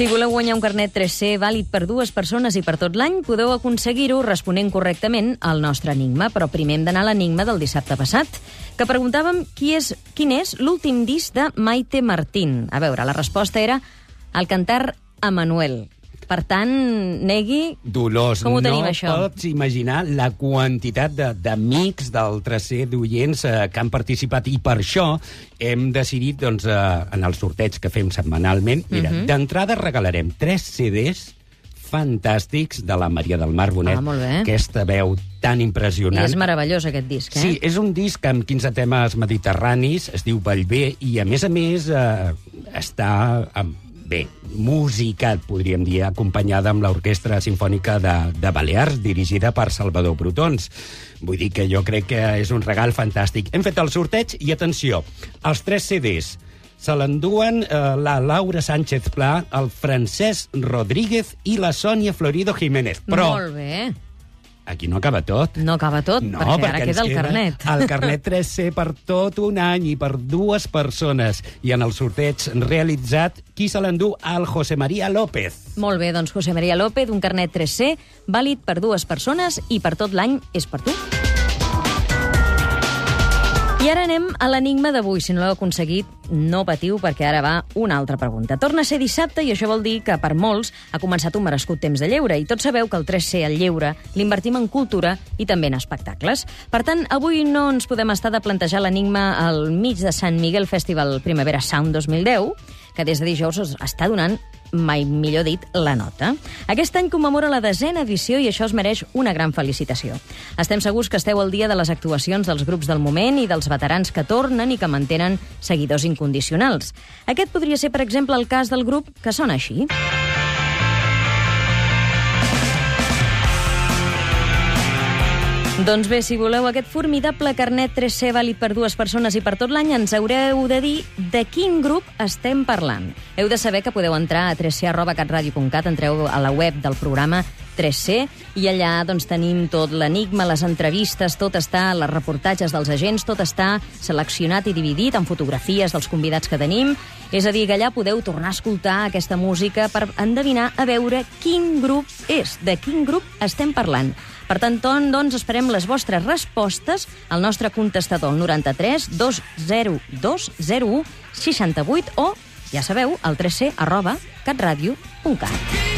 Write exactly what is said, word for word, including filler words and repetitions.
Si voleu guanyar un carnet tres C vàlid per dues persones i per tot l'any, podeu aconseguir-ho responent correctament al nostre enigma, però primer hem d'anar a l'enigma del dissabte passat, que preguntàvem qui és, quin és l'últim disc de Maite Martín. A veure, la resposta era El cantar Emanuel. Per tant, Negui, Dolors, com ho tenim, no això? pots imaginar la quantitat de- d'amics del tres C, d'oients eh, que han participat, i per això hem decidit, doncs, eh, en el sorteig que fem setmanalment, mira, Mhm. d'entrada regalarem tres C Ds fantàstics de la Maria del Mar Bonet, Ah, molt bé. aquesta veu tan I impressionant. és meravellós, aquest disc, eh? Sí, és un disc amb quinze temes mediterranis, es diu Bellver, i a més a més eh, està, amb, bé, musicat, podríem dir, acompanyada amb l'Orquestra Simfònica de, de Balears, dirigida per Salvador Brotons. Vull dir que jo crec que és un regal fantàstic. Hem fet el sorteig i, atenció, els tres C Ds se l'enduen eh, la Laura Sánchez Pla, el Francesc Rodríguez i la Sònia Florido Jiménez. Però Molt bé. aquí no acaba tot. No acaba tot, No, perquè, perquè ara ens queda el queda carnet. El carnet tres C per tot un any i per dues persones. I en el sorteig realitzat, qui se l'endú? El José María López. Molt bé, doncs José María López, un carnet tres C, vàlid per dues persones i per tot l'any és per tu. I ara anem a l'enigma d'avui. Si no l'heu aconseguit, no patiu, perquè ara va una altra pregunta. Torna a ser dissabte i això vol dir que per molts ha començat un merescut temps de lleure. I tots sabeu que el tres C al lleure l'invertim en cultura i també en espectacles. Per tant, avui no ens podem estar de plantejar l'enigma al mig de Sant Miguel Festival Primavera Sound dos mil deu, que des de dijous us està donant, mai millor dit, la nota. Aquest any commemora la desena edició i això es mereix una gran felicitació. Estem segurs que esteu al dia de les actuacions dels grups del moment i dels veterans que tornen i que mantenen seguidors incondicionals. Aquest podria ser, per exemple, el cas del grup que sona així. Doncs bé, si voleu aquest formidable carnet tres C vàlid per dues persones i per tot l'any, ens haureu de dir de quin grup estem parlant. Heu de saber que podeu entrar a tres c arroba catradio punt cat, entreu a la web del programa tres C i allà doncs, tenim tot l'enigma, les entrevistes, tot està, les reportatges dels agents, tot està seleccionat i dividit en fotografies dels convidats que tenim. És a dir, que allà podeu tornar a escoltar aquesta música per endevinar a veure quin grup és, de quin grup estem parlant. Per tant, doncs, esperem les vostres respostes al nostre contestador, el noranta-tres dos zero dos zero u seixanta-vuit o, ja sabeu, al tres c arroba catradio punt cat.